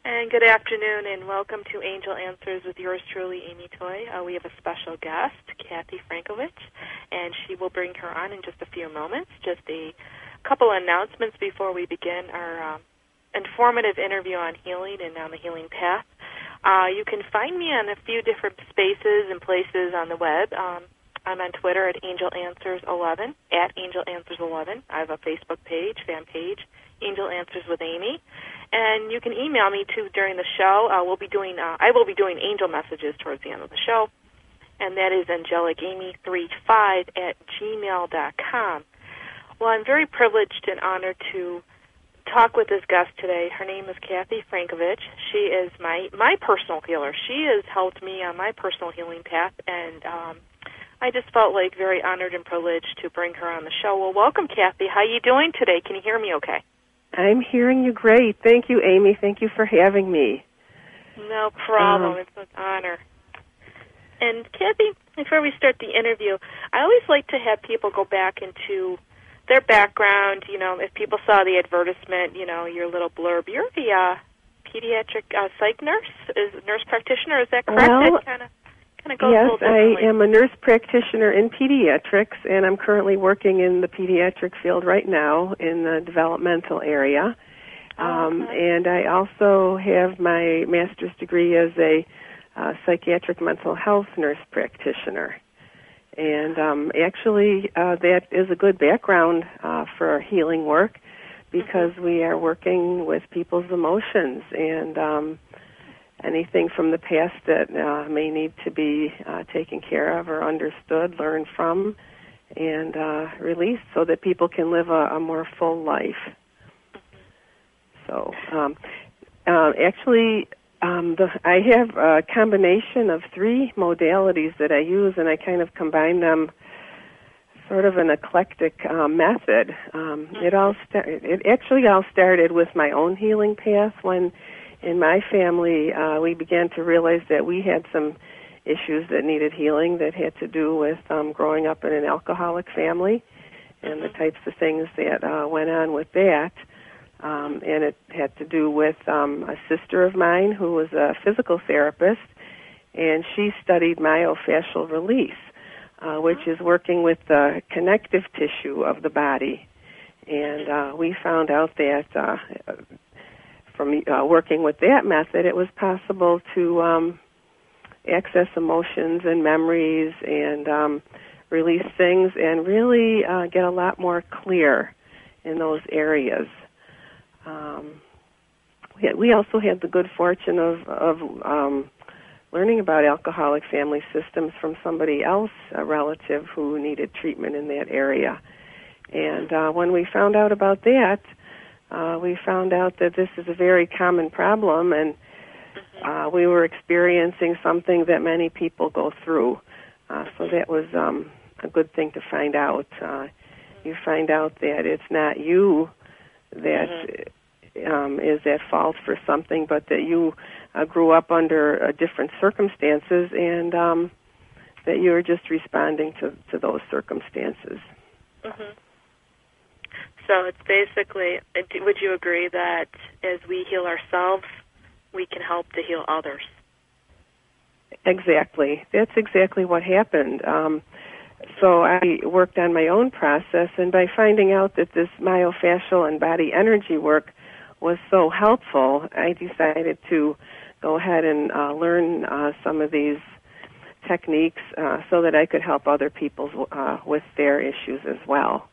And good afternoon, and welcome to Angel Answers with yours truly, Amy Toy. We have a special guest, Kathy Frankovich, and she will bring her on in just a few moments. Just a couple announcements before we begin our informative interview on healing and on the healing path. You can find me on a few different spaces and places on the web. I'm on Twitter at Angel Answers 11, at Angel Answers 11. I have a Facebook page, fan page, Angel Answers with Amy. And you can email me, too, during the show. I will be doing angel messages towards the end of the show. And that is angelicamy35 at gmail.com. Well, I'm very privileged and honored to talk with this guest today. Her name is Kathy Frankovich. She is my personal healer. She has helped me on my personal healing path, and I just felt like very honored and privileged to bring her on the show. Well, welcome, Kathy. How are you doing today? Can you hear me okay? I'm hearing you great. Thank you, Amy. Thank you for having me. No problem. It's an honor. And, Kathy, before we start the interview, I always like to have people go back into their background. You know, if people saw the advertisement, you know, your little blurb, you're the pediatric psych nurse, nurse practitioner. Is that correct? Well, it kind of goes yes, a little differently. I am a nurse practitioner in pediatrics, and I'm currently working in the pediatric field right now in the developmental area. And I also have my master's degree as a psychiatric mental health nurse practitioner. And actually, that is a good background for healing work because we are working with people's emotions and anything from the past that may need to be taken care of or understood, learned from, and released so that people can live a more full life. So actually, I have a combination of 3 modalities that I use, and I kind of combine them sort of an eclectic method. It actually all started with my own healing path when in my family we began to realize that we had some issues that needed healing that had to do with growing up in an alcoholic family and the types of things that went on with that. And it had to do with a sister of mine who was a physical therapist, and she studied myofascial release, which is working with the connective tissue of the body. And we found out that from working with that method, it was possible to access emotions and memories and release things and really get a lot more clear in those areas. We also had the good fortune of learning about alcoholic family systems from somebody else, a relative who needed treatment in that area. And when we found out about that, we found out that this is a very common problem, and we were experiencing something that many people go through. So that was a good thing to find out. You find out that it's not you that is at fault for something, but that you grew up under different circumstances and that you're just responding to those circumstances. So it's basically, would you agree that as we heal ourselves, we can help to heal others? Exactly. That's exactly what happened. So I worked on my own process, and by finding out that this myofascial and body energy work was so helpful, I decided to go ahead and learn some of these techniques so that I could help other people with their issues as well.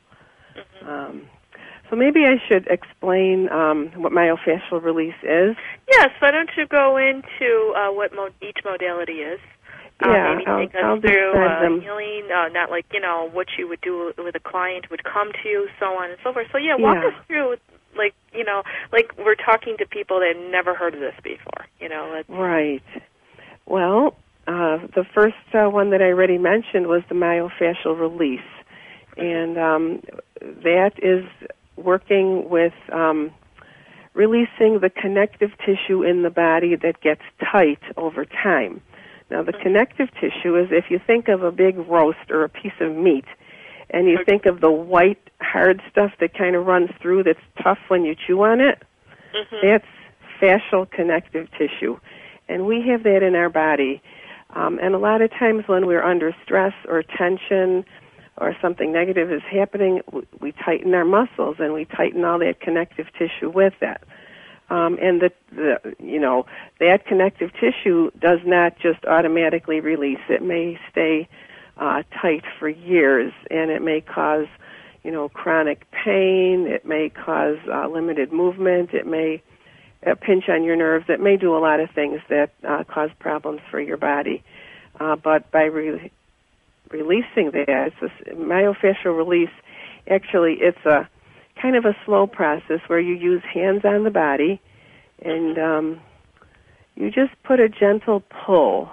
So maybe I should explain what myofascial release is. Yes, why don't you go into what each modality is? Maybe take us through healing, not like, what you would do with a client would come to you, so on and so forth. So, walk us through, like we're talking to people that have never heard of this before, Right. Well, the first one that I already mentioned was the myofascial release. And that is working with releasing the connective tissue in the body that gets tight over time. Now, the connective tissue is if you think of a big roast or a piece of meat, and you think of the white, hard stuff that kind of runs through that's tough when you chew on it, that's fascial connective tissue. And we have that in our body. And a lot of times when we're under stress or tension or something negative is happening, we tighten our muscles and we tighten all that connective tissue with that. And that connective tissue does not just automatically release. It may stay tight for years, and it may cause, chronic pain. It may cause limited movement. It may pinch on your nerves. It may do a lot of things that cause problems for your body. But by releasing that, it's a myofascial release. Actually, it's a kind of a slow process where you use hands on the body, and you just put a gentle pull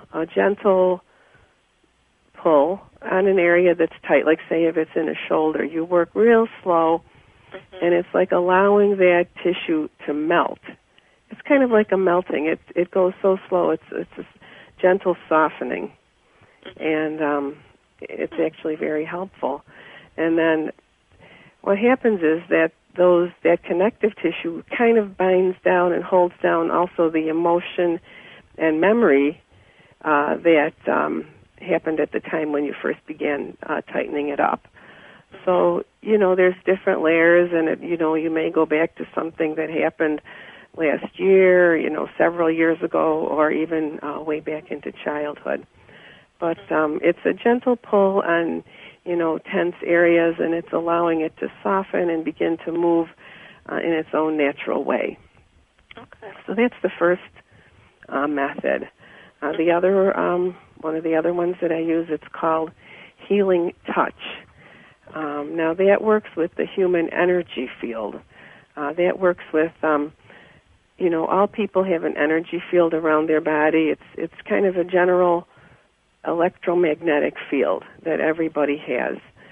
on an area that's tight. Like, say, if it's in a shoulder, you work real slow, and it's like allowing that tissue to melt. It's kind of like a melting. It goes so slow. It's a gentle softening, and it's actually very helpful. And then what happens is that that connective tissue kind of binds down and holds down also the emotion and memory that happened at the time when you first began tightening it up. So, there's different layers, and you may go back to something that happened last year, several years ago, or even way back into childhood. But it's a gentle pull on tense areas, and it's allowing it to soften and begin to move in its own natural way. Okay. So that's the first method. The other, one of the other ones that I use, it's called Healing Touch. Now that works with the human energy field. That works with, all people have an energy field around their body. It's kind of a general electromagnetic field that everybody has.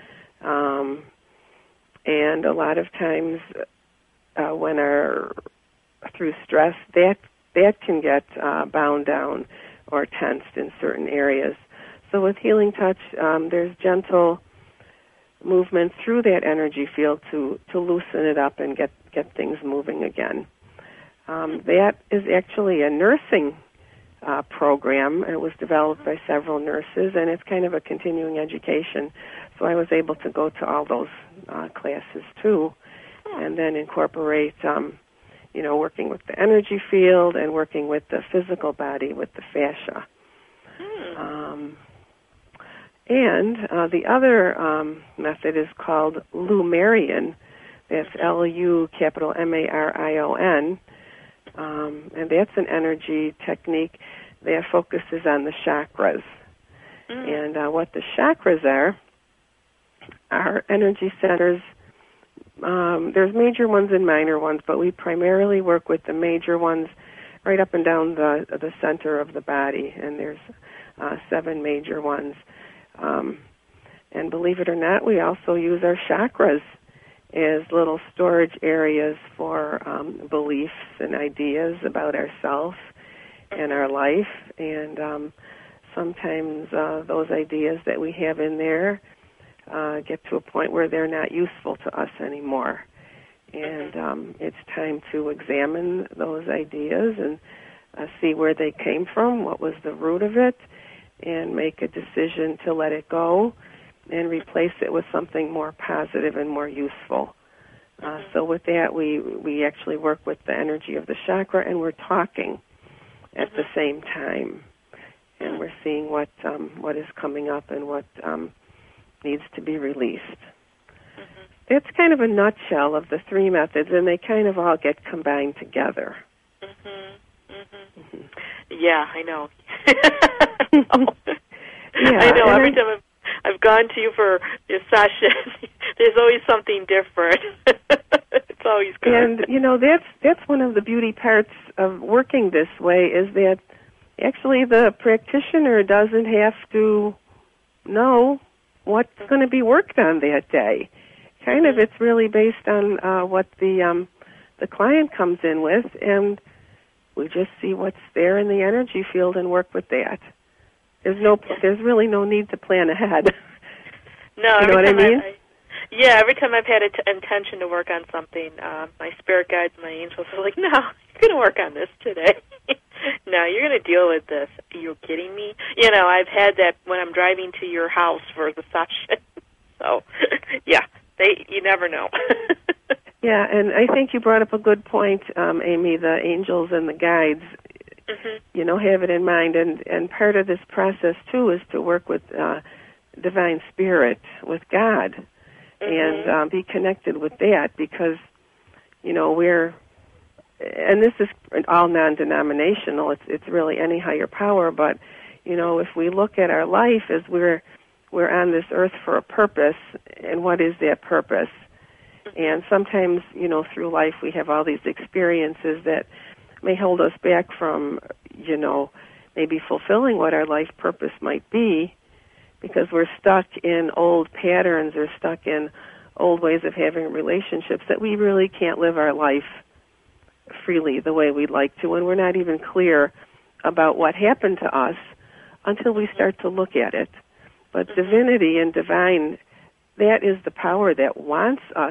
And a lot of times when through stress, that can get bound down or tensed in certain areas. So with Healing Touch, there's gentle movement through that energy field to loosen it up and get things moving again. That is actually a nursing program. It was developed by several nurses, and it's kind of a continuing education. So I was able to go to all those classes too, and then incorporate, working with the energy field and working with the physical body with the fascia. And the other method is called Lumarion. That's L-U capital M-A-R-I-O-N. And that's an energy technique that focuses on the chakras. And what the chakras are energy centers. There's major ones and minor ones, but we primarily work with the major ones right up and down the center of the body, and there's 7 major ones. And believe it or not, we also use our chakras as little storage areas for beliefs and ideas about ourselves and our life. And sometimes those ideas that we have in there get to a point where they're not useful to us anymore. And it's time to examine those ideas and see where they came from, what was the root of it, and make a decision to let it go and replace it with something more positive and more useful. So with that, we actually work with the energy of the chakra, and we're talking at the same time, and we're seeing what is coming up and what needs to be released. That's kind of a nutshell of the 3 methods, and they kind of all get combined together. Yeah, I know. Yeah, I know. Every time I've gone to you for your session, there's always something different. It's always good. And that's one of the beauty parts of working this way, is that actually the practitioner doesn't have to know what's going to be worked on that day. Kind of, it's really based on what the client comes in with, and we just see what's there in the energy field and work with that. There's really no need to plan ahead. No, you know what I mean? Yeah, every time I've had intention to work on something, my spirit guides, my angels are like, no, you're going to work on this today. No, you're going to deal with this. Are you kidding me? You know, I've had that when I'm driving to your house for the session. So, yeah, you never know. Yeah, and I think you brought up a good point, Amy, the angels and the guides. Mm-hmm. You know, have it in mind. And part of this process, too, is to work with divine spirit, with God, mm-hmm. and be connected with that, because, you know, and this is all non-denominational, it's really any higher power, but, you know, if we look at our life as we're on this earth for a purpose, and what is that purpose? And sometimes, you know, through life we have all these experiences that may hold us back from, you know, maybe fulfilling what our life purpose might be, because we're stuck in old patterns or stuck in old ways of having relationships that we really can't live our life freely the way we'd like to, and we're not even clear about what happened to us until we start to look at it. But mm-hmm. divinity and divine, that is the power that wants us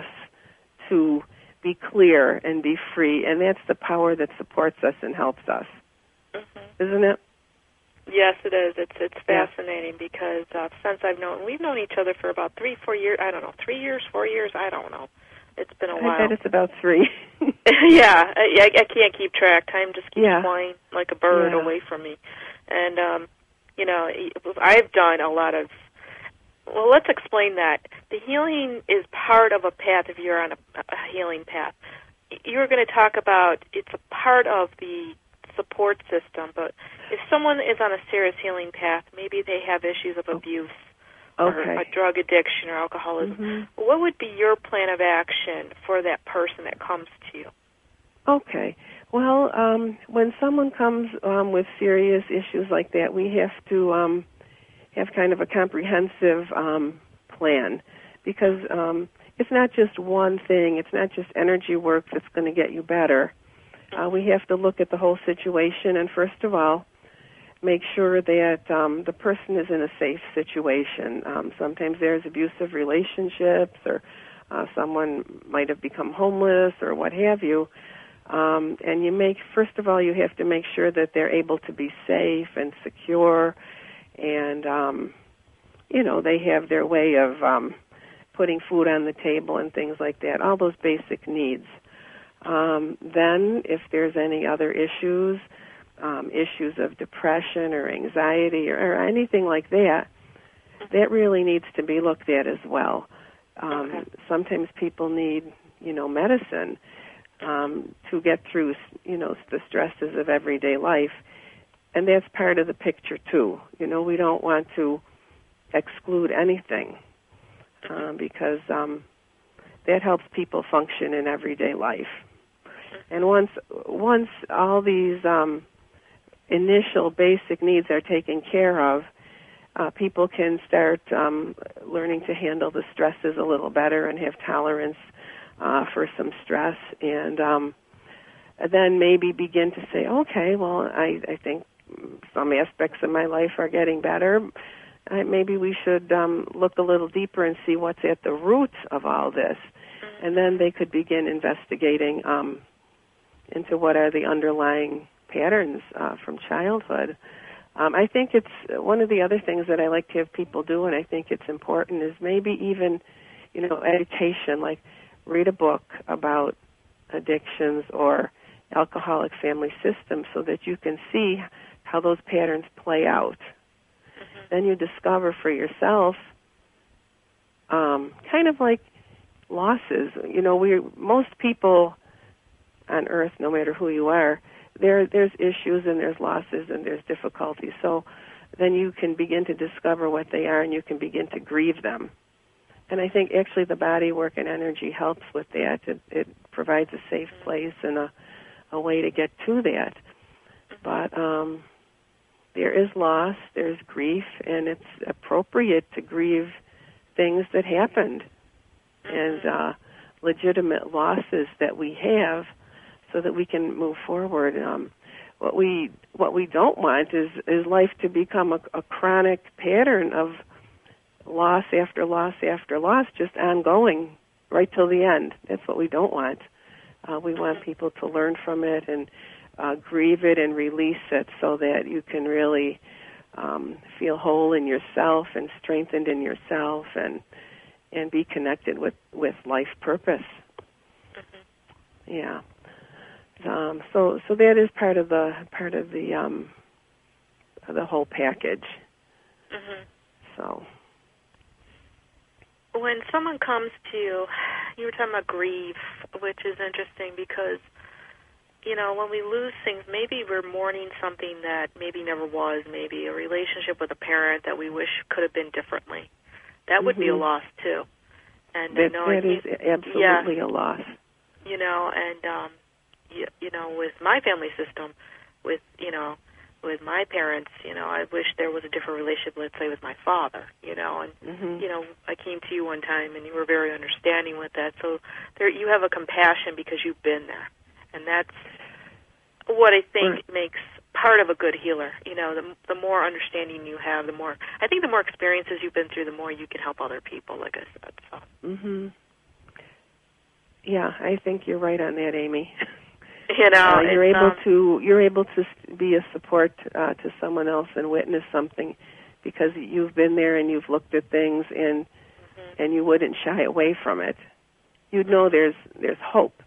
to be clear and be free, and that's the power that supports us and helps us. Mm-hmm. Isn't it? Yes, it is. It's fascinating because since we've known each other for about 3-4 years, I don't know, 3 years, 4 years, I don't know. It's been a while. I bet it's about 3. Yeah, I can't keep track. Time just keeps flying like a bird away from me. And, you know, I've done a lot of, well, let's explain that. The healing is part of a path if you're on a healing path. You were going to talk about it's a part of the support system, but if someone is on a serious healing path, maybe they have issues of abuse or a drug addiction or alcoholism, mm-hmm. what would be your plan of action for that person that comes to you? Okay. Well, when someone comes with serious issues like that, we have to have kind of a comprehensive plan, because it's not just one thing. It's not just energy work that's going to get you better. We have to look at the whole situation, and first of all, make sure that the person is in a safe situation. Sometimes there's abusive relationships, or someone might have become homeless, or what have you. And first of all, you have to make sure that they're able to be safe and secure, and, you know, they have their way of putting food on the table and things like that, all those basic needs. Then, if there's any other issues of depression or anxiety or anything like that, that really needs to be looked at as well. Sometimes people need, you know, medicine to get through, you know, the stresses of everyday life, and that's part of the picture too. You know, we don't want to exclude anything because that helps people function in everyday life. And once all these initial basic needs are taken care of, people can start learning to handle the stresses a little better and have tolerance for some stress, and then maybe begin to say, okay, well, I think some aspects of my life are getting better. Maybe we should look a little deeper and see what's at the root of all this. And then they could begin investigating into what are the underlying patterns from childhood. I think it's one of the other things that I like to have people do, and I think it's important, is maybe even, you know, education, like read a book about addictions or alcoholic family systems so that you can see how those patterns play out. Mm-hmm. Then you discover for yourself kind of like losses. You know, most people on earth, no matter who you are, there's issues and there's losses and there's difficulties. So then you can begin to discover what they are and you can begin to grieve them. And I think actually the body work and energy helps with that. It provides a safe place and a way to get to that. But there is loss, there's grief, and it's appropriate to grieve things that happened and legitimate losses that we have, so that we can move forward. What we don't want is life to become a chronic pattern of loss after loss after loss, just ongoing right till the end. That's what we don't want. We want people to learn from it and grieve it and release it so that you can really feel whole in yourself and strengthened in yourself and be connected with life purpose. Yeah. So that is part of the whole package. So when someone comes to you, you were talking about grief, which is interesting because, you know, when we lose things, maybe we're mourning something that maybe never was, maybe a relationship with a parent that we wish could have been differently. That would be a loss, too. And that is absolutely a loss. You know, and, you know, with my family system, with my parents, you know, I wish there was a different relationship, let's say, with my father, you know, and, you know, I came to you one time and you were very understanding with that. So there, you have a compassion because you've been there. And that's what I think makes part of a good healer. You know, the more understanding you have, the more experiences you've been through, the more you can help other people, like I said. So. Yeah, I think you're right on that, Amy. You know, you're able to be a support to someone else and witness something because you've been there and you've looked at things and you wouldn't shy away from it. You'd know there's hope.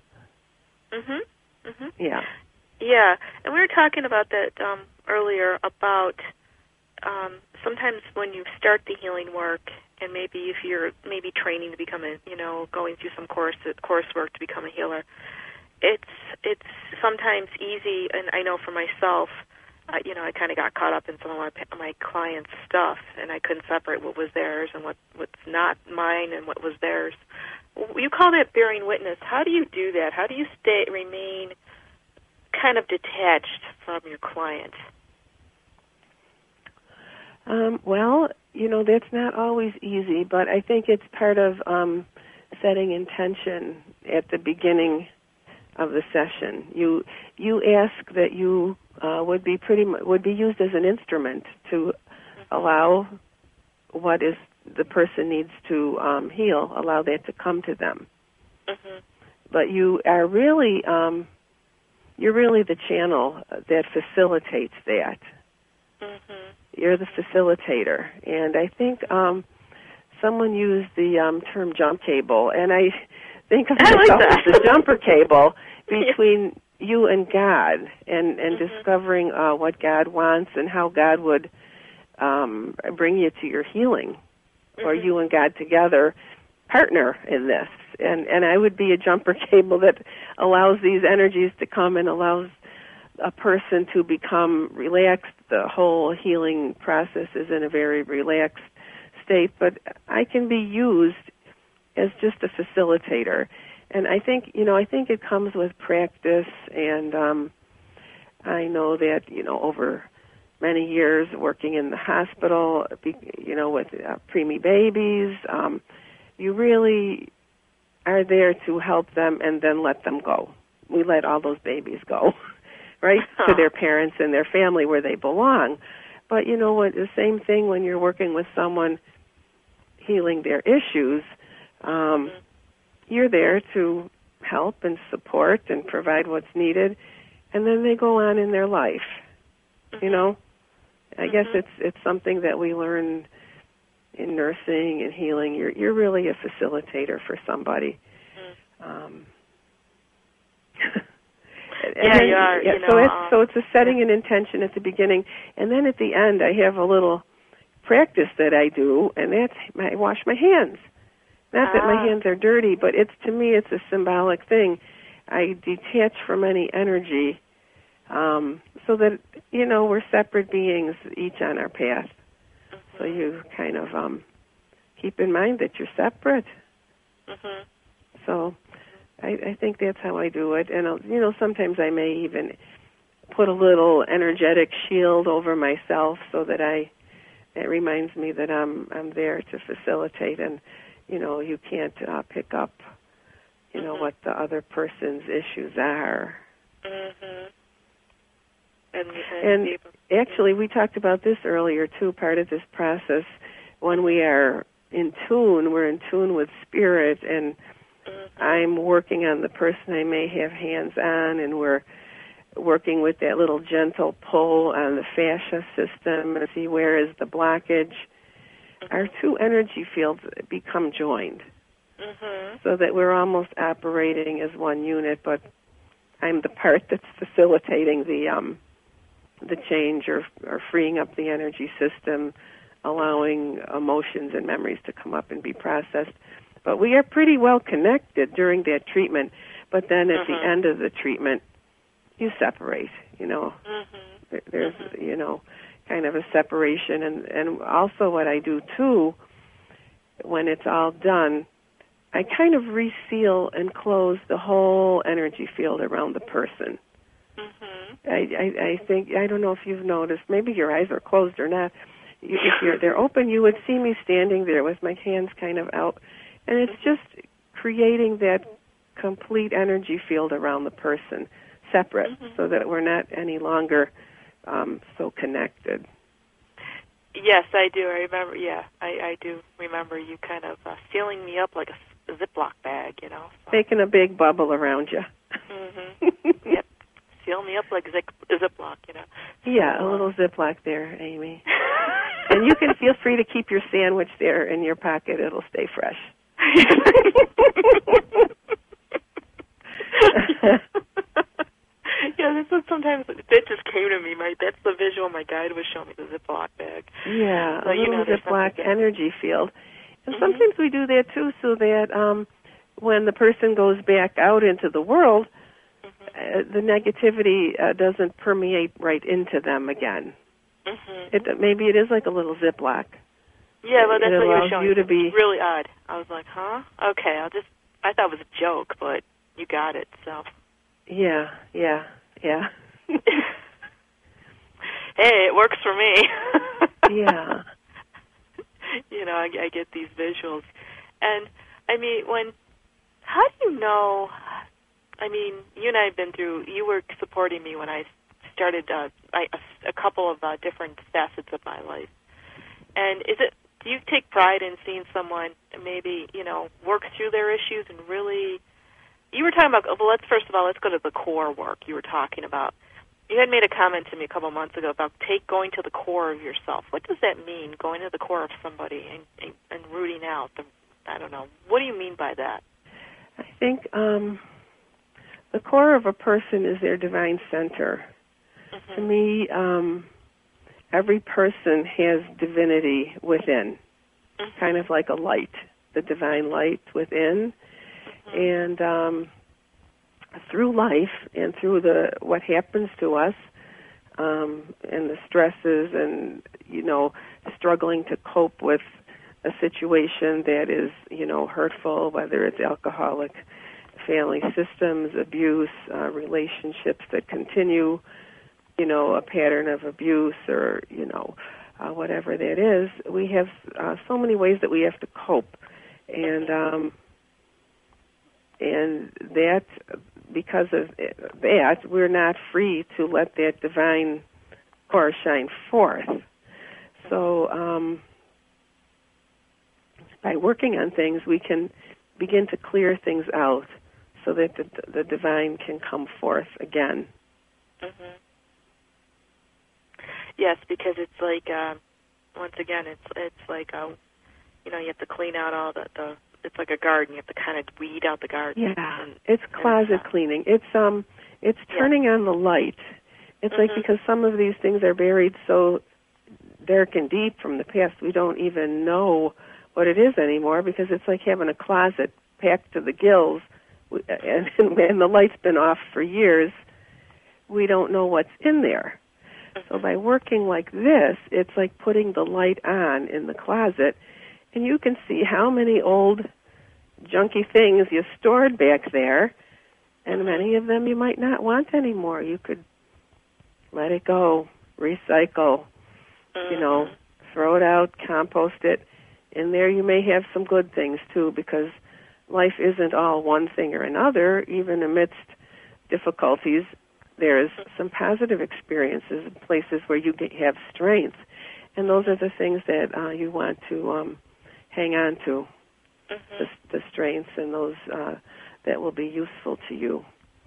Yeah. Yeah, and we were talking about that earlier about sometimes when you start the healing work, and maybe if you're training to become going through some coursework to become a healer, it's sometimes easy, and I know for myself, I kind of got caught up in some of my clients' stuff, and I couldn't separate what was theirs and what's not mine and what was theirs. You call that bearing witness. How do you do that? How do you remain kind of detached from your client? Well, that's not always easy, but I think it's part of setting intention at the beginning of the session. You ask that you would be used as an instrument to allow what is the person needs to heal, allow that to come to them. But you are really you're really the channel that facilitates that. You're the facilitator, and I think someone used the term jump cable, and I think of myself as the jumper cable between you and God, and discovering what God wants and how God would bring you to your healing, or you and God together partner in this. And I would be a jumper cable that allows these energies to come and allows a person to become relaxed. The whole healing process is in a very relaxed state, but I can be used as just a facilitator. And I think it comes with practice, and I know that, over many years working in the hospital, with preemie babies, you really are there to help them and then let them go. We let all those babies go, right, to their parents and their family where they belong. But you know what? The same thing when you're working with someone healing their issues, you're there to help and support and provide what's needed, and then they go on in their life. I guess it's something that we learn in nursing and healing. You're really a facilitator for somebody. Yeah, you are. So it's a setting an intention at the beginning, and then at the end I have a little practice that I do, and that's I wash my hands. Not that my hands are dirty, but to me it's a symbolic thing. I detach from any energy, so that we're separate beings, each on our path. So you kind of keep in mind that you're separate. So I think that's how I do it. And sometimes I may even put a little energetic shield over myself so that it reminds me that I'm there to facilitate, and you can't pick up what the other person's issues are. And actually, we talked about this earlier too. Part of this process when we are in tune, we're in tune with spirit, and I'm working on the person I may have hands on, and we're working with that little gentle pull on the fascia system and see where is the blockage. Our two energy fields become joined, so that we're almost operating as one unit, but I'm the part that's facilitating the change or freeing up the energy system, allowing emotions and memories to come up and be processed. But we are pretty well connected during that treatment, but then at the end of the treatment, you separate, There's, kind of a separation. And also what I do, too, when it's all done, I kind of reseal and close the whole energy field around the person. I think, I don't know if you've noticed, maybe your eyes are closed or not. If they're open, you would see me standing there with my hands kind of out. And it's just creating that complete energy field around the person, separate, so that we're not any longer so connected. Yes, I do. I remember, I do remember you kind of sealing me up like a Ziploc bag, So. Making a big bubble around you. Yep. Seal me up like a Ziploc, Yeah, a little Ziploc there, Amy. And you can feel free to keep your sandwich there in your pocket. It'll stay fresh. Yeah, that's what sometimes that just came to me. That's the visual my guide was showing me, the Ziploc bag. Yeah, so, a little Ziploc energy field. And sometimes we do that, too, so that when the person goes back out into the world, the negativity doesn't permeate right into them again. Maybe it is like a little Ziploc. Yeah, well, that's what you were showing. You to be it's really odd. I was like, huh? Okay, I thought it was a joke, but you got it, so. Yeah. Hey, it works for me. Yeah. I get these visuals. And, how do you know, you and I have been through, you were supporting me when I started a couple of different facets of my life. And do you take pride in seeing someone maybe, work through their issues and really, you were talking about, well, let's go to the core work you were talking about. You had made a comment to me a couple months ago about going to the core of yourself. What does that mean, going to the core of somebody and rooting out I don't know. What do you mean by that? I think the core of a person is their divine center. To me, every person has divinity within, kind of like a light, the divine light within. And through life and through what happens to us and the stresses and, struggling to cope with a situation that is, hurtful, whether it's alcoholic family systems, abuse, relationships that continue, a pattern of abuse or, whatever that is, we have so many ways that we have to cope. And that, because of that, we're not free to let that divine core shine forth. So by working on things, we can begin to clear things out so that the divine can come forth again. Yes, because it's like, once again, it's like, you have to clean out all the it's like a garden. You have to kind of weed out the garden. Yeah, it's closet cleaning. It's turning on the light. It's like, because some of these things are buried so dark and deep from the past, we don't even know what it is anymore, because it's like having a closet packed to the gills, and the light's been off for years. We don't know what's in there. So by working like this, it's like putting the light on in the closet, and you can see how many old junky things you stored back there, and many of them you might not want anymore. You could let it go, recycle, throw it out, compost it. In there you may have some good things too, because life isn't all one thing or another. Even amidst difficulties, there's some positive experiences, places where you have strength. And those are the things that you want to hang on to, the strengths and those that will be useful to you.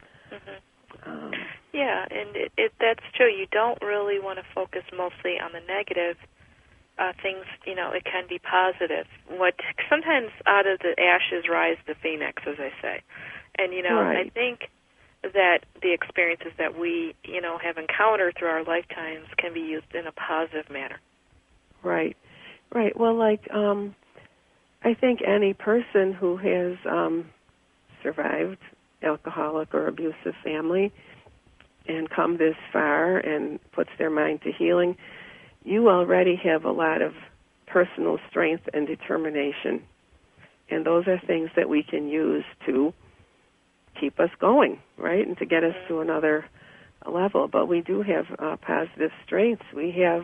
Yeah, and that's true. You don't really want to focus mostly on the negative things. It can be positive. What sometimes out of the ashes rise the phoenix, as I say. And, Right. I think that the experiences that we, have encountered through our lifetimes can be used in a positive manner. Right. Well, I think any person who has survived alcoholic or abusive family and come this far and puts their mind to healing, you already have a lot of personal strength and determination. And those are things that we can use to keep us going, right, and to get us to another level. But we do have positive strengths. We have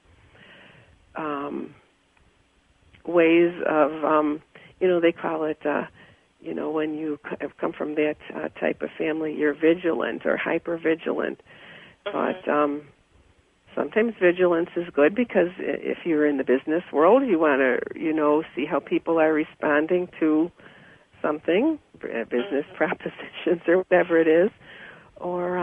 ways of, they call it, when you have come from that type of family, you're vigilant or hyper-vigilant. But sometimes vigilance is good because if you're in the business world, you want to, see how people are responding to something, business propositions or whatever it is. Or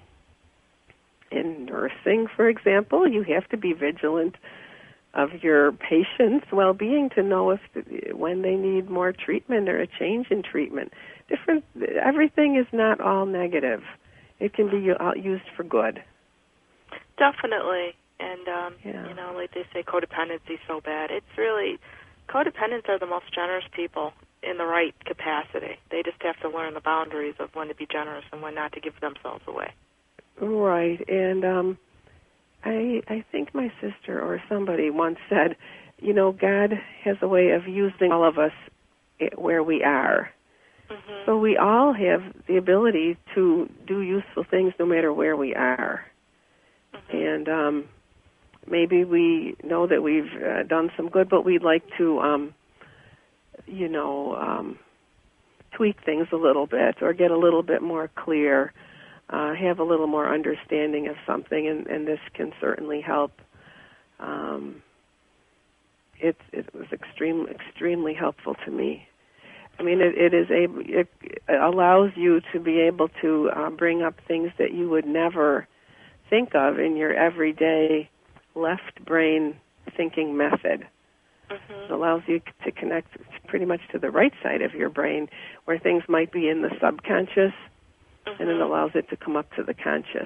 in nursing, for example, you have to be vigilant of your patient's well-being to know when they need more treatment or a change in treatment. Everything is not all negative. It can be used for good. Definitely. And, like they say, codependency is so bad. It's really, codependents are the most generous people in the right capacity. They just have to learn the boundaries of when to be generous and when not to give themselves away. Right. And I think my sister or somebody once said, God has a way of using all of us where we are. So we all have the ability to do useful things no matter where we are. And maybe we know that we've done some good, but we'd like to, tweak things a little bit or get a little bit more clear, have a little more understanding of something, and this can certainly help. It was extremely helpful to me. I mean, it allows you to be able to bring up things that you would never think of in your everyday left brain thinking method. It allows you to connect pretty much to the right side of your brain where things might be in the subconscious, and it allows it to come up to the conscious.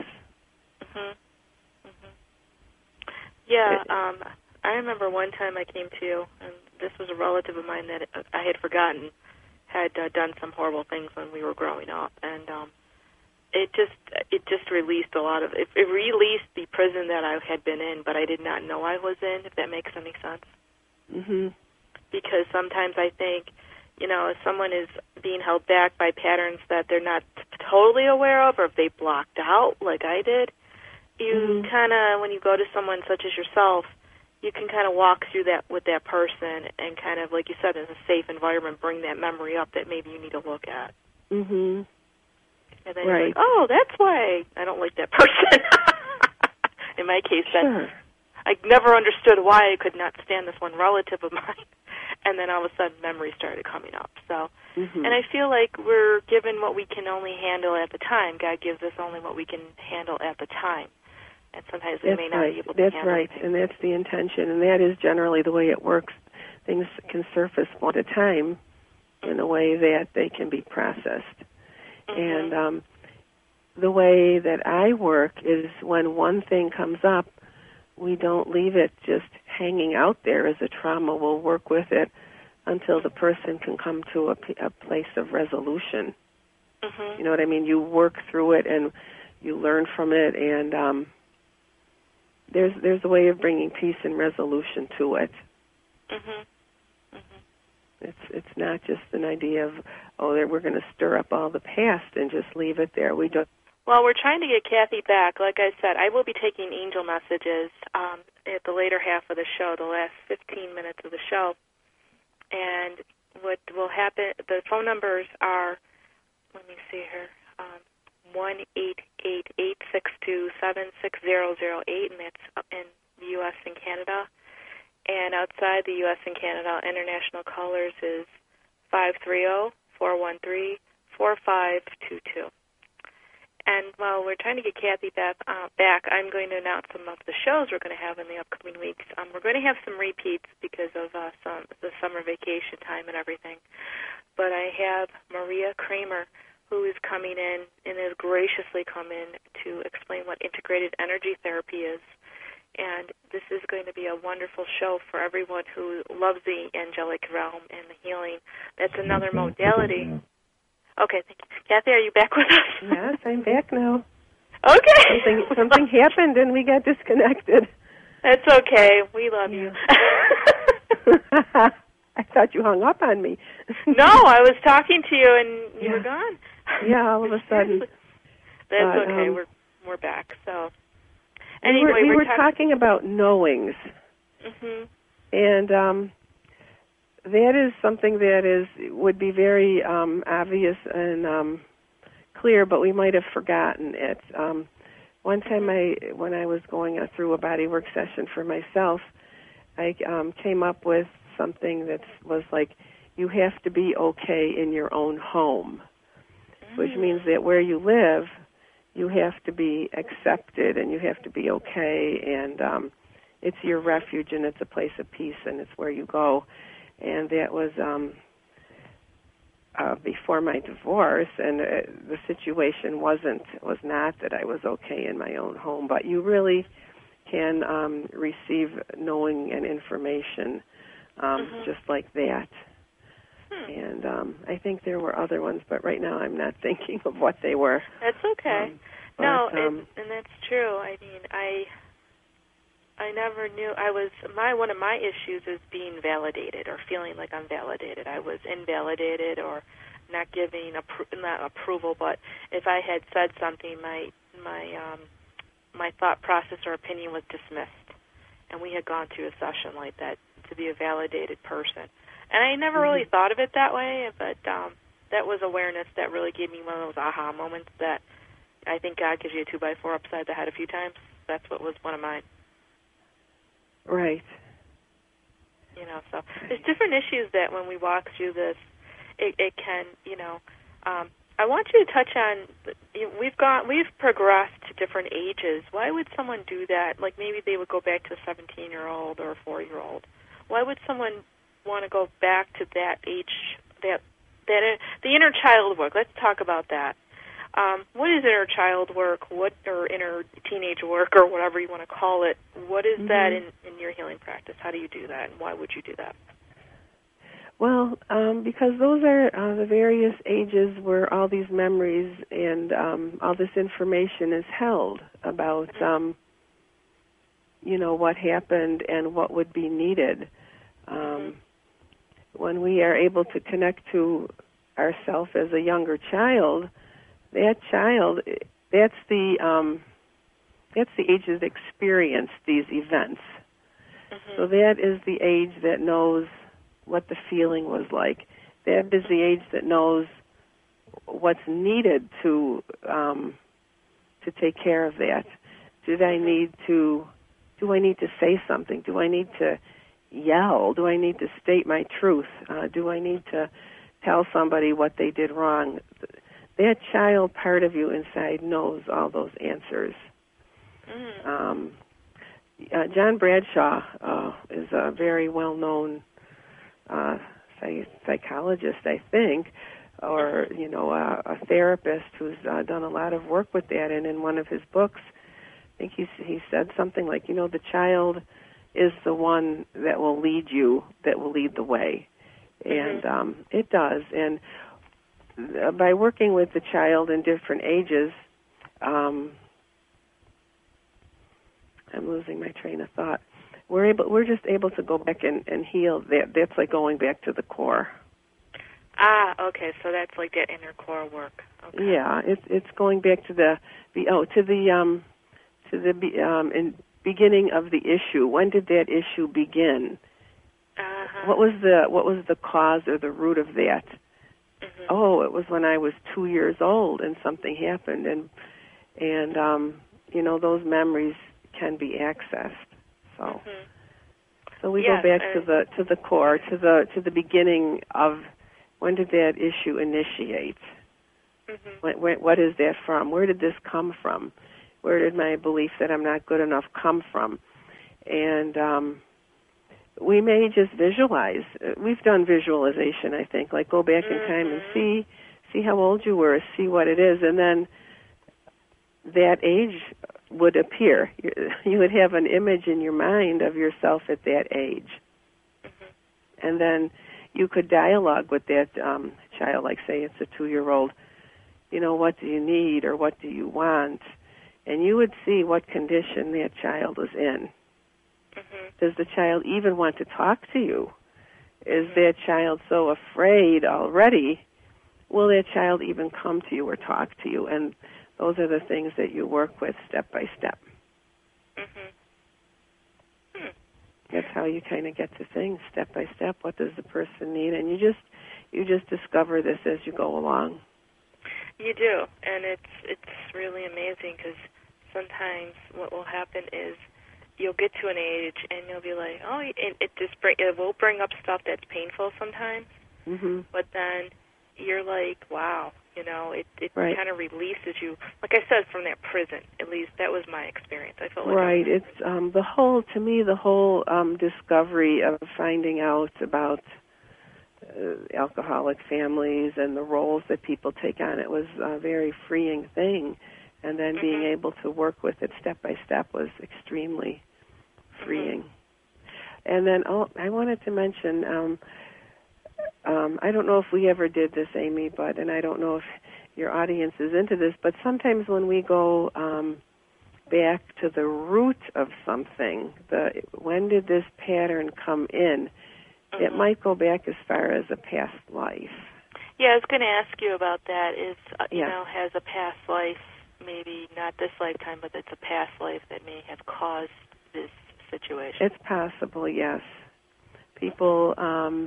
Yeah, I remember one time I came to you, and this was a relative of mine that I had forgotten had done some horrible things when we were growing up, and it just released a lot of it released the prison that I had been in, but I did not know I was in. If that makes any sense. Because sometimes I think, if someone is being held back by patterns that they're not totally aware of, or if they blocked out like I did, you kind of, when you go to someone such as yourself, you can kind of walk through that with that person and kind of, like you said, in a safe environment, bring that memory up that maybe you need to look at. And then you're like, oh, that's why I don't like that person. In my case, I never understood why I could not stand this one relative of mine. And then all of a sudden, memories started coming up. So, and I feel like we're given what we can only handle at the time. God gives us only what we can handle at the time. And sometimes we may not be able to handle That's right, and that's the intention. And that is generally the way it works. Things can surface one at a time in a way that they can be processed. And the way that I work is when one thing comes up, we don't leave it just hanging out there as a trauma. We'll work with it until the person can come to a place of resolution. You know what I mean? You work through it and you learn from it, and there's a way of bringing peace and resolution to it. It's not just an idea of, we're going to stir up all the past and just leave it there. We don't. Well, we're trying to get Kathy back. Like I said, I will be taking angel messages at the later half of the show, the last 15 minutes of the show. And what will happen, the phone numbers are, let me see here, 1-888-862-76008, and the U.S. and Canada. And outside the U.S. and Canada, international callers is 530-413-4522. And while we're trying to get Kathy back, I'm going to announce some of the shows we're going to have in the upcoming weeks. We're going to have some repeats because of the summer vacation time and everything. But I have Maria Kramer, who is coming in and has graciously come in to explain what integrated energy therapy is. And this is going to be a wonderful show for everyone who loves the angelic realm and the healing. That's another modality. Okay, thank you. Kathy, are you back with us? Yes, I'm back now. Okay. Something happened and we got disconnected. That's okay. We love you. I thought you hung up on me. No, I was talking to you and you were gone. Yeah, all of a sudden. That's okay. We're back. So anyway, we were talking about knowings. Mm-hmm. And that is something that would be very obvious and clear, but we might have forgotten it. One time when I was going through a bodywork session for myself, I came up with something that was like, you have to be okay in your own home, which means that where you live, you have to be accepted and you have to be okay, and it's your refuge and it's a place of peace and it's where you go. And that was before my divorce, and the situation was not that I was okay in my own home, but you really can receive knowing and information just like that. And I think there were other ones, but right now I'm not thinking of what they were. That's okay. And that's true. I mean, I never knew. One of my issues is being validated or feeling like I'm validated. I was invalidated or not giving not approval. But if I had said something, my thought process or opinion was dismissed, and we had gone through a session like that to be a validated person. And I never really thought of it that way, but that was awareness that really gave me one of those aha moments that I think God gives you a 2x4 upside the head a few times. That's what was one of mine. Right. So there's different issues that when we walk through this, it can, I want you to touch on, we've progressed to different ages. Why would someone do that? Like maybe they would go back to a 17-year-old or a 4-year-old. Why would someone want to go back to that age, the inner child work? Let's talk about that. What is inner child work, or inner teenage work, or whatever you want to call it? What is that in your healing practice? How do you do that, and why would you do that? Well, because those are the various ages where all these memories and all this information is held about, what happened and what would be needed. When we are able to connect to ourselves as a younger child, that's the age that experienced these events. So that is the age that knows what the feeling was like. That is the age that knows what's needed to take care of that. Do I need to say something? Do I need to yell? Do I need to state my truth? Do I need to tell somebody what they did wrong? That child part of you inside knows all those answers. John Bradshaw is a very well-known psychologist, I think, or a therapist who's done a lot of work with that. And in one of his books, I think he said something like, the child is the one that will lead you, that will lead the way, and it does. And by working with the child in different ages, I'm losing my train of thought. We're just able to go back and heal. That's like going back to the core. Okay. So that's like that inner core work. Okay. Yeah, it's going back to the beginning of the issue. When did that issue begin? What was the cause or the root of that? Oh, it was when I was 2 years old and something happened, and those memories can be accessed. So, so we go back to the core, to the beginning of when did that issue initiate? What is that from? Where did this come from? Where did my belief that I'm not good enough come from? And we may just visualize. We've done visualization, I think, like go back in time and see how old you were, see what it is, and then that age would appear. You would have an image in your mind of yourself at that age. And then you could dialogue with that child, like say it's a 2-year-old, you know, what do you need or what do you want? And you would see what condition that child is in. Does the child even want to talk to you? Is that child so afraid already? Will that child even come to you or talk to you? And those are the things that you work with step by step. That's how you kind of get to things step by step. What does the person need? And you just discover this as you go along. You do, and it's really amazing because sometimes what will happen is you'll get to an age and you'll be like, oh, it will bring up stuff that's painful sometimes, but then you're like, wow, you know, it kind of releases you. Like I said, from that prison, at least that was my experience. I felt like it's the whole discovery of finding out about alcoholic families and the roles that people take on. It was a very freeing thing. And then being able to work with it step by step was extremely freeing. And then I wanted to mention, I don't know if we ever did this, Amy, and I don't know if your audience is into this, but sometimes when we go back to the root of something, when did this pattern come in, it might go back as far as a past life. Yeah, I was going to ask you about that. You know, has a past life, maybe not this lifetime, but it's a past life that may have caused this situation? It's possible, yes. People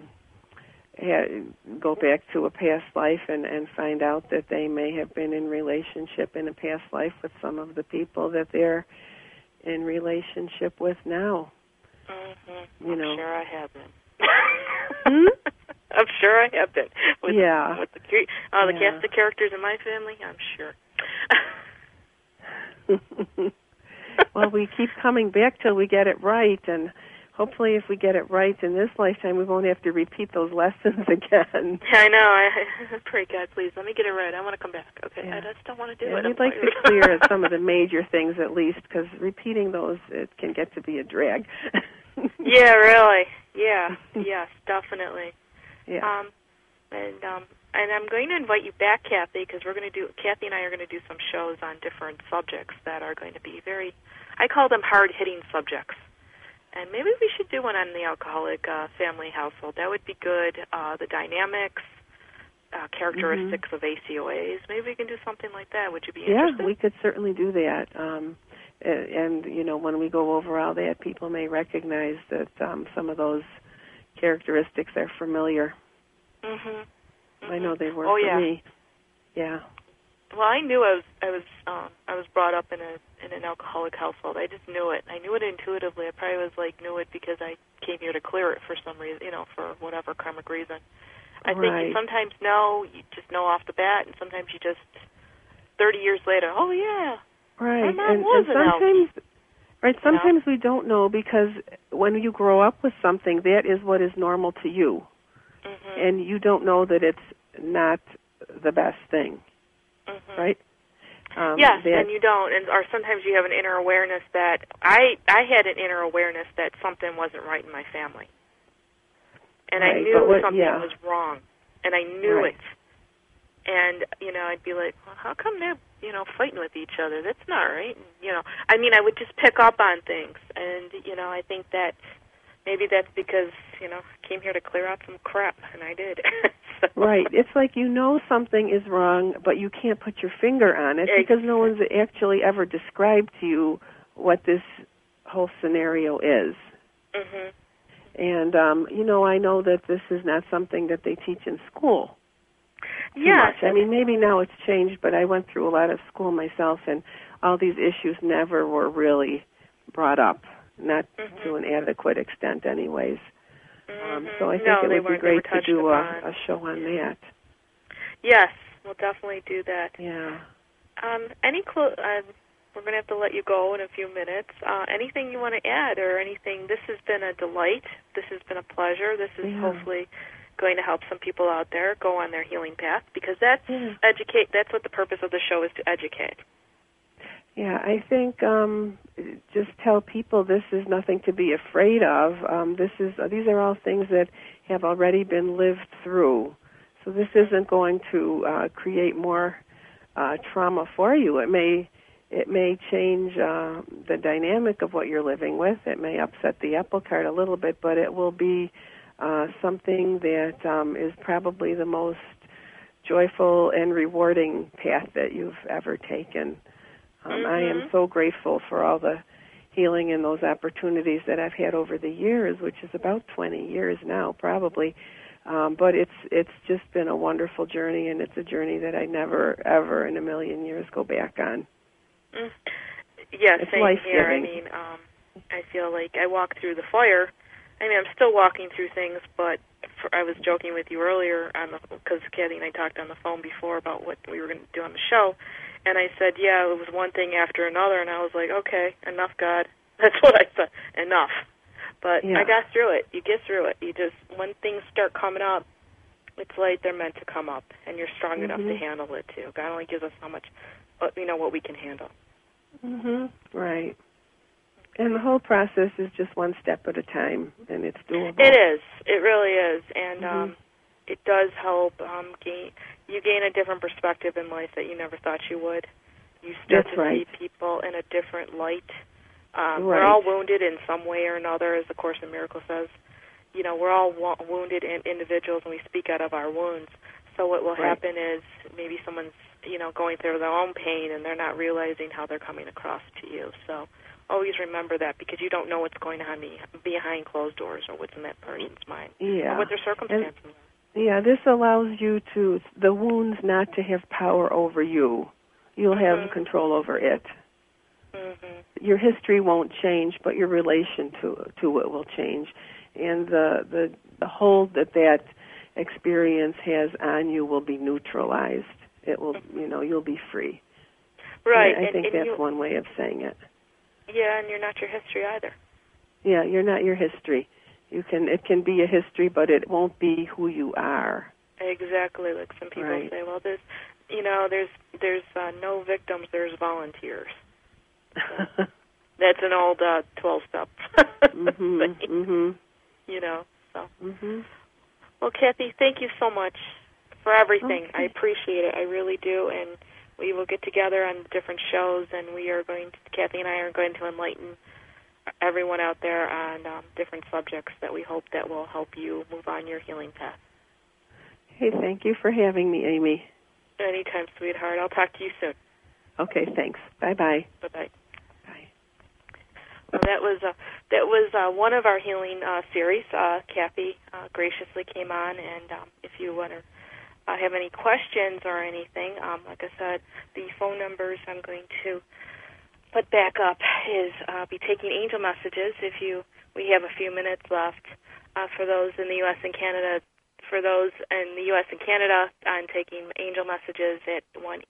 go back to a past life and find out that they may have been in relationship in a past life with some of the people that they're in relationship with now. I'm sure I have been. I'm sure I have been. With the cast of characters in my family, I'm sure. Well, we keep coming back till we get it right, and hopefully if we get it right in this lifetime, we won't have to repeat those lessons again. I know. I pray, God, please, let me get it right. I want to come back. Okay, I just don't want to do it. We'd like to clear some of the major things at least, because repeating those, it can get to be a drag. Yeah, really. Yeah, yes, definitely. Yeah. And I'm going to invite you back, Kathy, because Kathy and I are going to do some shows on different subjects that are going to be I call them hard-hitting subjects. And maybe we should do one on the alcoholic family household. That would be good. The dynamics, characteristics of ACOAs. Maybe we can do something like that. Would you be interested? Yeah, we could certainly do that. And, you know, when we go over all that, people may recognize that some of those characteristics are familiar. I know they were for me. Yeah. Well, I knew I was brought up in an alcoholic household. I just knew it. I knew it intuitively. I probably knew it because I came here to clear it for some reason, you know, for whatever karmic reason. I think you sometimes know, you just know off the bat, and sometimes you just 30 years later, oh yeah. Right. My mom was sometimes we don't know because when you grow up with something, that is what is normal to you. And you don't know that it's not the best thing. Right? Yes, and you don't. Or sometimes you have an inner awareness that I had an inner awareness that something wasn't right in my family. And I knew something was wrong. And I knew it. And, you know, I'd be like, well, how come they're, you know, fighting with each other? That's not right. And, you know, I mean, I would just pick up on things. And, you know, I think that maybe that's because, you know, I came here to clear out some crap, and I did. Right. It's like you know something is wrong, but you can't put your finger on it because no one's actually ever described to you what this whole scenario is. And, you know, I know that this is not something that they teach in school. Yes. I mean, maybe now it's changed, but I went through a lot of school myself, and all these issues never were really brought up not to an adequate extent anyways. So I think it would be weren't. great to do a show on that. Yes, we'll definitely do that. Yeah. We're going to have to let you go in a few minutes. Anything you want to add or anything? This has been a delight. This has been a pleasure. This is hopefully going to help some people out there go on their healing path, because that's educate. That's what the purpose of the show is, to educate. Yeah, I think just tell people this is nothing to be afraid of. These are all things that have already been lived through. So this isn't going to create more trauma for you. It may change the dynamic of what you're living with. It may upset the apple cart a little bit, but it will be something that is probably the most joyful and rewarding path that you've ever taken. I am so grateful for all the healing and those opportunities that I've had over the years, which is about 20 years now, probably. But it's just been a wonderful journey, and it's a journey that I never, ever in a million years go back on. Yes, it's same life-giving. here. I mean, I feel like I walk through the fire. I mean, I'm still walking through things, but I was joking with you earlier because Kathy and I talked on the phone before about what we were going to do on the show. And I said, yeah, it was one thing after another, and I was like, okay, enough, God. That's what I said, enough. But I got through it. You get through it. You just, when things start coming up, it's like they're meant to come up, and you're strong enough to handle it, too. God only gives us how much, what we can handle. Right. And the whole process is just one step at a time, and it's doable. It is. It really is. And it does help you gain a different perspective in life that you never thought you would. You start to see people in a different light. We're all wounded in some way or another, as the Course in Miracles says. We're all wounded individuals, and we speak out of our wounds. So what will happen is maybe someone's, going through their own pain, and they're not realizing how they're coming across to you. So always remember that, because you don't know what's going on behind closed doors, or what's in that person's mind, or what their circumstances are. Yeah, this allows you the wounds not to have power over you. You'll have control over it. Your history won't change, but your relation to it will change. And the hold that experience has on you will be neutralized. It will, you'll be free. Right. I think that's one way of saying it. Yeah, and you're not your history either. Yeah, you're not your history. It can be a history, but it won't be who you are. Exactly. Like some people say, well, there's no victims, there's volunteers. So that's an old 12-step thing. Well, Kathy, thank you so much for everything. Okay. I appreciate it. I really do. And we will get together on different shows, and Kathy and I are going to enlighten everyone out there on different subjects that we hope that will help you move on your healing path. Hey, thank you for having me, Amy. Anytime, sweetheart. I'll talk to you soon. Okay, thanks. Bye-bye. Bye-bye. Bye. Well, that was one of our healing series. Kathy graciously came on, and if you want to have any questions or anything, like I said, the phone numbers I'm going to put back up is be taking angel messages. We have a few minutes left for those in the U.S. and Canada. For those in the U.S. and Canada, I'm taking angel messages at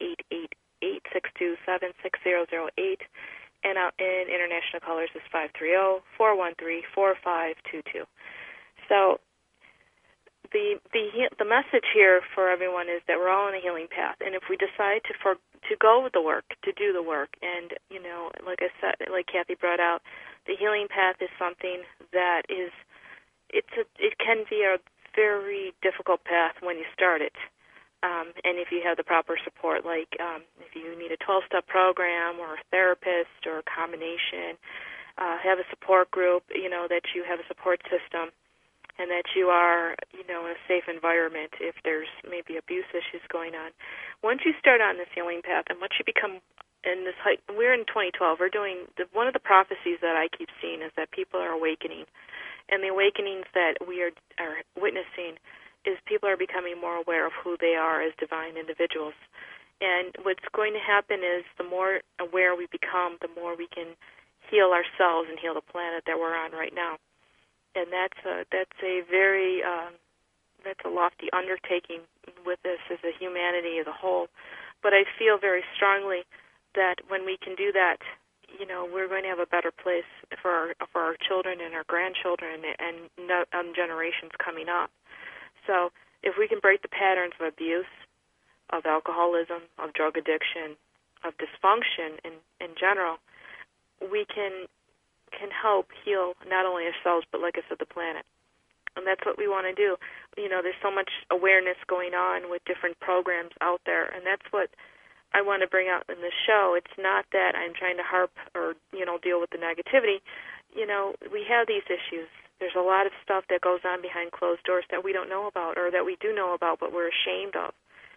1-888-627-6008, and international callers is 530-413-4522. So the message here for everyone is that we're all on a healing path, and if we decide to go with the work, to do the work, and like I said, like Kathy brought out, the healing path is something that it can be a very difficult path when you start it, and if you have the proper support, like if you need a 12-step program or a therapist or a combination, have a support group, that you have a support system, and that you are, in a safe environment if there's maybe abuse issues going on. Once you start on this healing path, and once you become in this height, we're in 2012, we're doing, one of the prophecies that I keep seeing is that people are awakening. And the awakenings that we are witnessing is people are becoming more aware of who they are as divine individuals. And what's going to happen is the more aware we become, the more we can heal ourselves and heal the planet that we're on right now. And that's a very that's a lofty undertaking with this as a humanity as a whole. But I feel very strongly that when we can do that, we're going to have a better place for our children and our grandchildren and generations coming up. So if we can break the patterns of abuse, of alcoholism, of drug addiction, of dysfunction in general, we can help heal not only ourselves, but like I said, the planet. And that's what we want to do. There's so much awareness going on with different programs out there, and that's what I want to bring out in this show. It's not that I'm trying to harp or, deal with the negativity. We have these issues. There's a lot of stuff that goes on behind closed doors that we don't know about, or that we do know about, but we're ashamed of.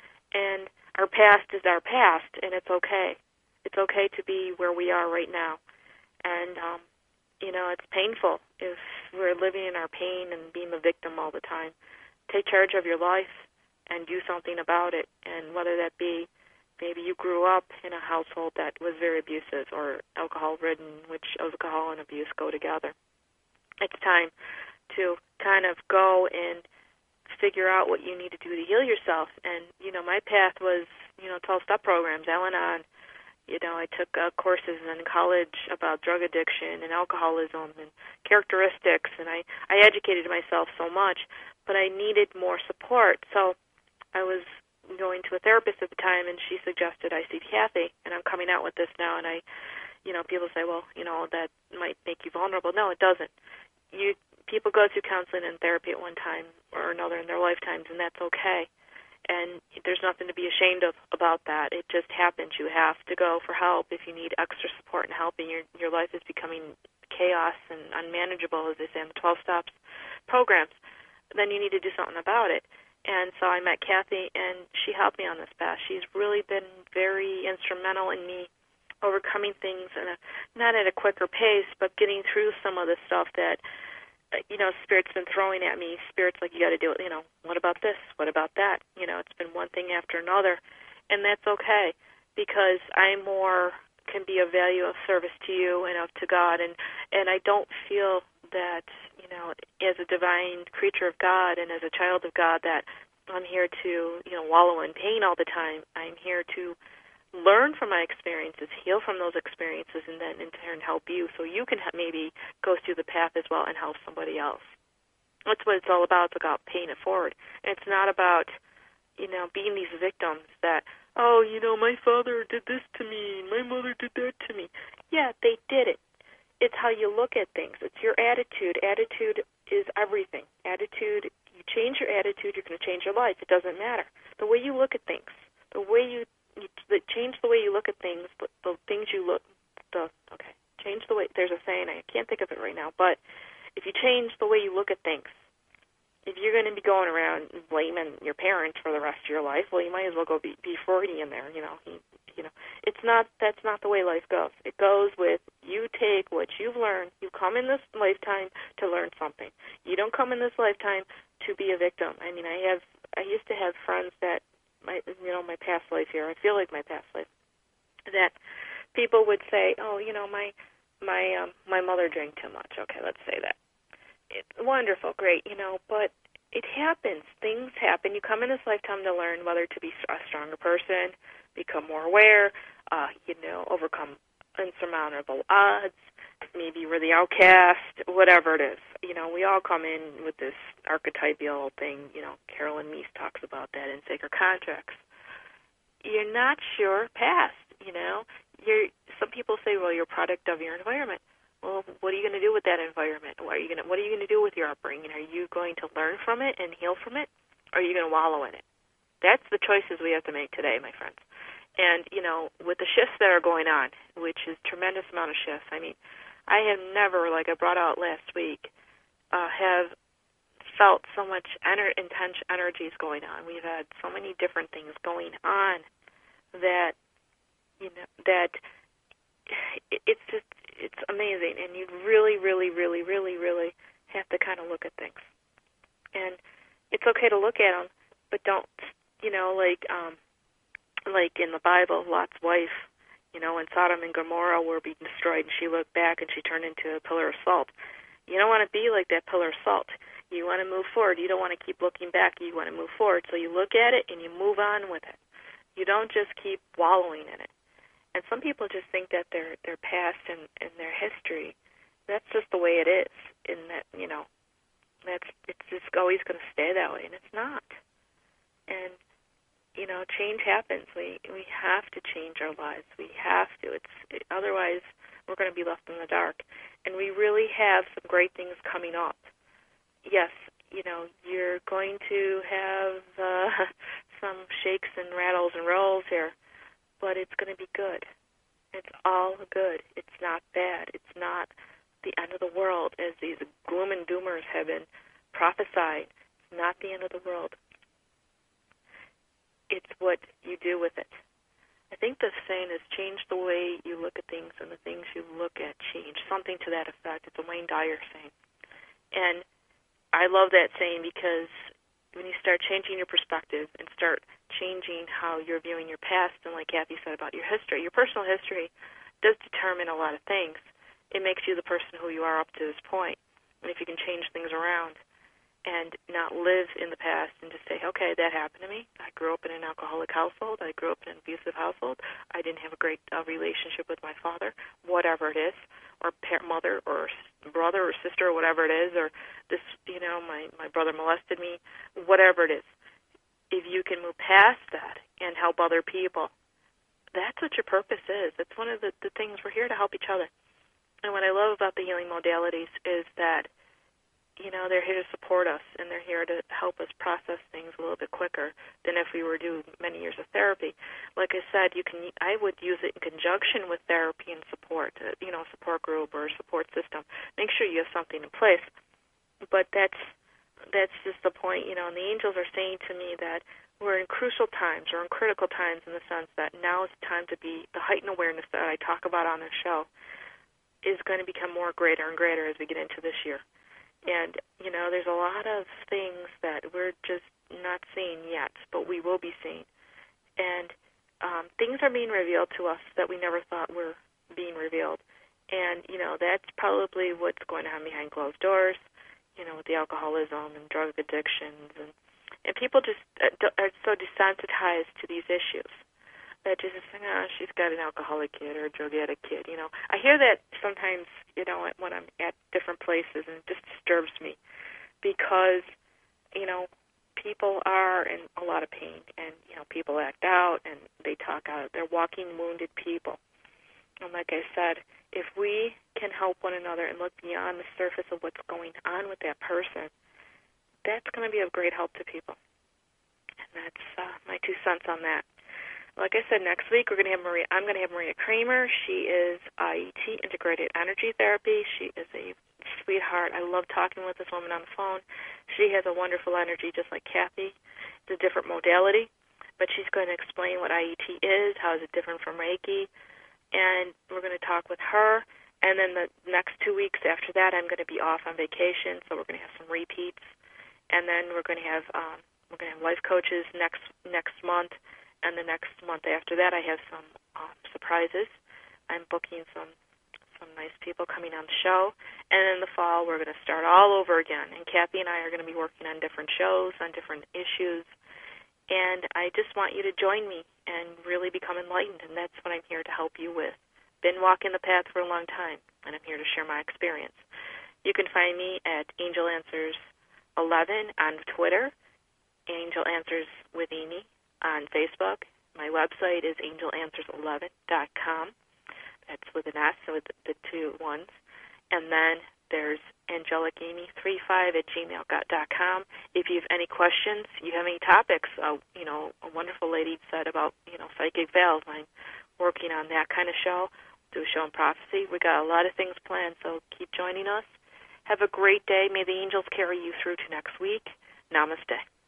And our past is our past, and it's okay. It's okay to be where we are right now. And, it's painful if we're living in our pain and being the victim all the time. Take charge of your life and do something about it. And whether that be maybe you grew up in a household that was very abusive or alcohol-ridden, which alcohol and abuse go together. It's time to kind of go and figure out what you need to do to heal yourself. And, my path was, 12-step programs, Al-Anon. I took courses in college about drug addiction and alcoholism and characteristics, and I educated myself so much, but I needed more support. So I was going to a therapist at the time, and she suggested I see Kathy, and I'm coming out with this now, and people say, well, that might make you vulnerable. No, it doesn't. People go through counseling and therapy at one time or another in their lifetimes, and that's okay. And there's nothing to be ashamed of about that. It just happens. You have to go for help if you need extra support and help, and your life is becoming chaos and unmanageable, as they say in the 12 Steps programs. Then you need to do something about it. And so I met Kathy, and she helped me on this path. She's really been very instrumental in me overcoming things, not at a quicker pace, but getting through some of the stuff that Spirit's been throwing at me. Spirit's like, you got to do it. What about this? What about that? It's been one thing after another, and that's okay, because I can be of value, of service to you and to God, and I don't feel that as a divine creature of God and as a child of God that I'm here to wallow in pain all the time. I'm here to learn from my experiences, heal from those experiences, and then in turn help you so you can maybe go through the path as well and help somebody else. That's what it's all about. It's about paying it forward. And it's not about, being these victims that, my father did this to me, and my mother did that to me. Yeah, they did it. It's how you look at things. It's your attitude. Attitude is everything. Attitude, you change your attitude, you're going to change your life. It doesn't matter. The way you look at things, the way you change the way you look at things, the things you look, change the way, there's a saying, I can't think of it right now, but if you change the way you look at things, if you're going to be going around blaming your parents for the rest of your life, well, you might as well go be Freudian there, that's not the way life goes. It goes with, you take what you've learned, you come in this lifetime to learn something. You don't come in this lifetime to be a victim. I used to have friends that, my past life here, I feel like my past life, that people would say, my mother drank too much. Okay, let's say that. Wonderful, great, but it happens. Things happen. You come in this lifetime to learn whether to be a stronger person, become more aware, overcome insurmountable odds. Maybe you were the outcast, whatever it is. We all come in with this archetypal thing. Carolyn Meese talks about that in Sacred Contracts. You're not your past, Some people say, well, you're a product of your environment. Well, what are you going to do with that environment? What are you going to do with your upbringing? Are you going to learn from it and heal from it? Or are you going to wallow in it? That's the choices we have to make today, my friends. And, with the shifts that are going on, which is tremendous amount of shifts, I have never, like I brought out last week, have felt so much intense energies going on. We've had so many different things going on that, it's amazing. And you really, really, really, really, really have to kind of look at things. And it's okay to look at them, but don't, like in the Bible, Lot's wife, When Sodom and Gomorrah were being destroyed and she looked back and she turned into a pillar of salt. You don't want to be like that pillar of salt. You want to move forward. You don't want to keep looking back. You want to move forward. So you look at it and you move on with it. You don't just keep wallowing in it. And some people just think that their past and their history, that's just the way it is. And that, it's just always going to stay that way. And it's not. And, change happens. We have to change our lives. We have to. Otherwise, we're going to be left in the dark. And we really have some great things coming up. Yes, you're going to have some shakes and rattles and rolls here, but it's going to be good. It's all good. It's not bad. It's not the end of the world, as these gloom and doomers have been prophesied. It's not the end of the world. It's what you do with it. I think the saying is change the way you look at things and the things you look at change. Something to that effect. It's a Wayne Dyer saying. And I love that saying because when you start changing your perspective and start changing how you're viewing your past, and like Kathy said about your history, your personal history does determine a lot of things. It makes you the person who you are up to this point. And if you can change things around and not live in the past and just say, okay, that happened to me. I grew up in an alcoholic household. I grew up in an abusive household. I didn't have a great relationship with my father, whatever it is, or mother or brother or sister or whatever it is, or this, my brother molested me, whatever it is. If you can move past that and help other people, that's what your purpose is. It's one of the things we're here to help each other. And what I love about the healing modalities is that they're here to support us, and they're here to help us process things a little bit quicker than if we were doing many years of therapy. Like I said, I would use it in conjunction with therapy and support, support group or support system. Make sure you have something in place. But that's just the point, and the angels are saying to me that we're in crucial times or in critical times in the sense that now is the time to be, the heightened awareness that I talk about on this show is going to become more greater and greater as we get into this year. And, there's a lot of things that we're just not seeing yet, but we will be seeing. And things are being revealed to us that we never thought were being revealed. And, that's probably what's going on behind closed doors, with the alcoholism and drug addictions. And people just are so desensitized to these issues that just think, she's got an alcoholic kid or a drug addict kid. I hear that sometimes, when I'm at different places, and it just disturbs me because, people are in a lot of pain, and, people act out and they talk out. They're walking wounded people. And like I said, if we can help one another and look beyond the surface of what's going on with that person, that's going to be of great help to people. And that's my 2 cents on that. Like I said, next week I'm going to have Maria Kramer. She is IET, Integrated Energy Therapy. She is a sweetheart. I love talking with this woman on the phone. She has a wonderful energy just like Kathy. It's a different modality, but she's going to explain what IET is, how is it different from Reiki, and we're going to talk with her. And then the next 2 weeks after that, I'm going to be off on vacation, so we're going to have some repeats. And then we're going to have life coaches next month. And the next month after that, I have some surprises. I'm booking some nice people coming on the show. And in the fall, we're going to start all over again. And Kathy and I are going to be working on different shows, on different issues. And I just want you to join me and really become enlightened. And that's what I'm here to help you with. Been walking the path for a long time, and I'm here to share my experience. You can find me at Angel Answers 11 on Twitter, Angel Answers with Amy on Facebook. My website is angelanswers11.com. That's with an S, so with the 2 ones. And then there's angelicamy35@gmail.com. If you have any questions, you have any topics, a wonderful lady said about, psychic veils. I'm working on that kind of show, do a show on prophecy. We got a lot of things planned, so keep joining us. Have a great day. May the angels carry you through to next week. Namaste.